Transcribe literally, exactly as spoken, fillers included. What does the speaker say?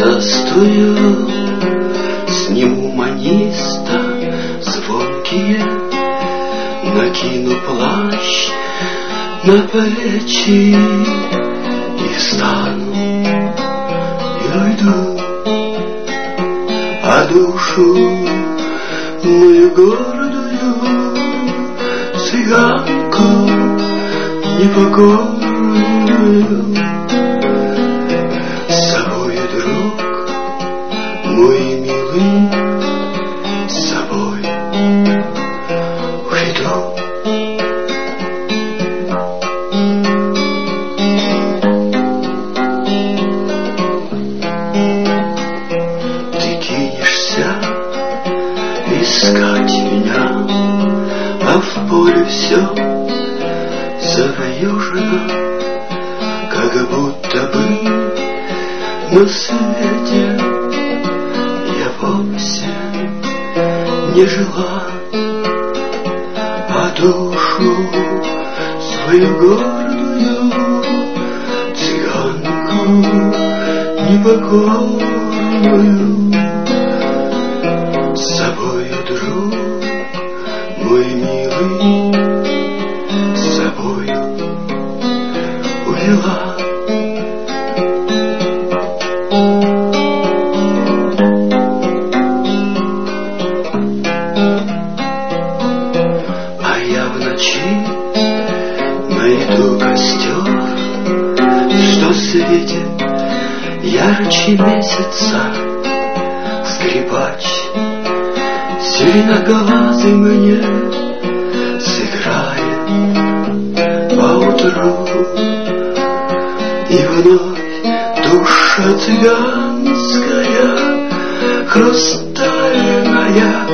застою, сниму маниста звонкие, накину плащ на плечи и встану, и уйду, а душу мою гордую цыганку непокорную с собой, друг мой милый, с собой уйду. Ты кинешься искать меня, а в поле все завьюжено, как будто бы на свете я вовсе не жила, а душу свою гордую цыганку непокорную с собою, друг мой милый, с собою увела. А я в ночи найду костер, что светит ярче месяца. Скрипач зеленоглазый мне сыграет поутру, и вновь душа цыганская хрустальная